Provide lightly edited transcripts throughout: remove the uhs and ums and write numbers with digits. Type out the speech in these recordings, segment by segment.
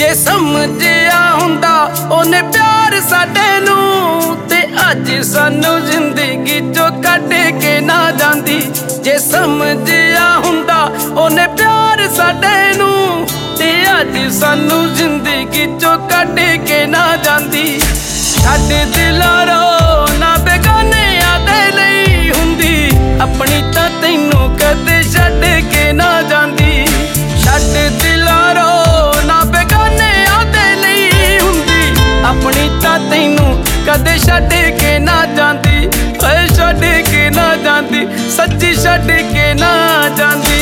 जे समझिया हुंदा ओने प्यार साडे नूं ते अज सानू जिंदगी चो कढ के ना जांदी। जे समझिया हुंदा ओने प्यार साडे नूं ते अज सानू जिंदगी चो कढ के ना जांदी। छड्ड दिलारो ना बेगानियां दे लई हुंदी अपनी तां तैनूं कदे छड्ड के ना जांदी। छड्ड दिलारो ना बेगानियां दे लई हुंदी अपनी तां तैनूं कदे छड्ड के ना जांदी। ओए छड्ड के ना जांदी सच्ची छड्ड के ना जांदी।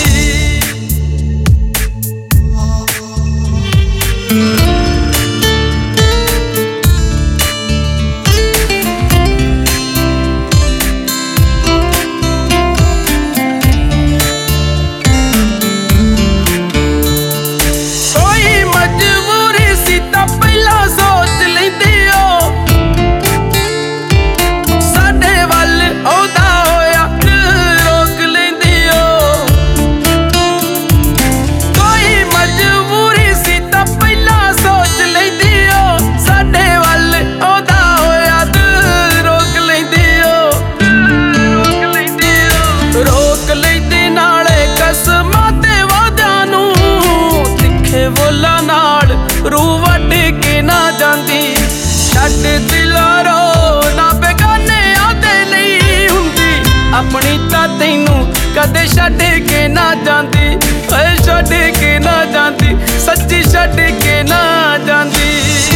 रूह वड्ड के ना जांदी। छड्ड दिलारो ना बेगानियां दे लई हुंदी अपनी तां तैनूं कदे छड्ड के ना जांदी। ओए छड्ड के ना जांदी सच्ची छड्ड के ना जांदी।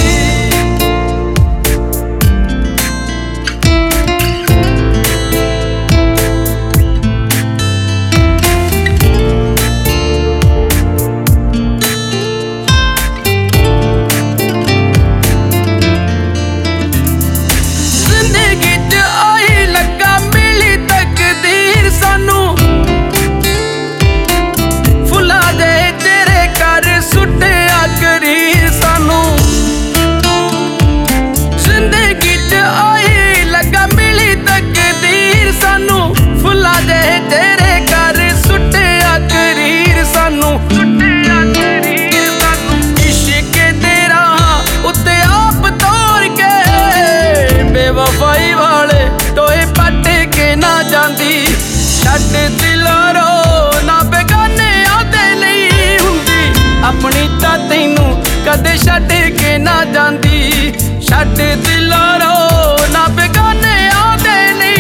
वफाई वाले टोए पट के ना जांदी। छड्ड दिलारो ना बेगानियां दे लई हुंदी अपनी तां तैनूं कदे छड्ड के ना जांदी। छड्ड दिलारो ना बेगानियां दे लई।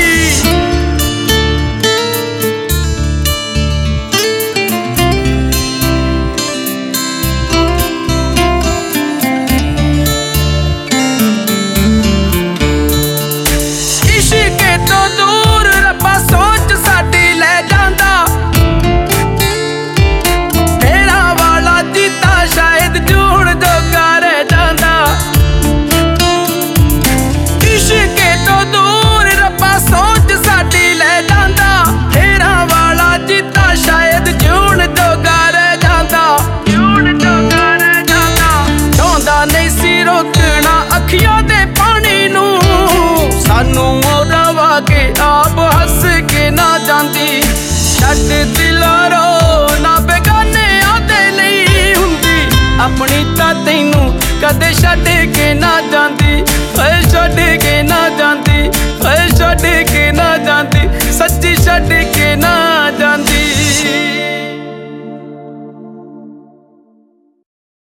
अखियां दे पानी नूं सानू रवा के आप हस के ना जांदी। छड्ड दिलारो ना बेगानियां दे लई हुंदी अपनी तां तैनूं कदे छड्ड के ना जांदी। ओए छड्ड के ना जांदी।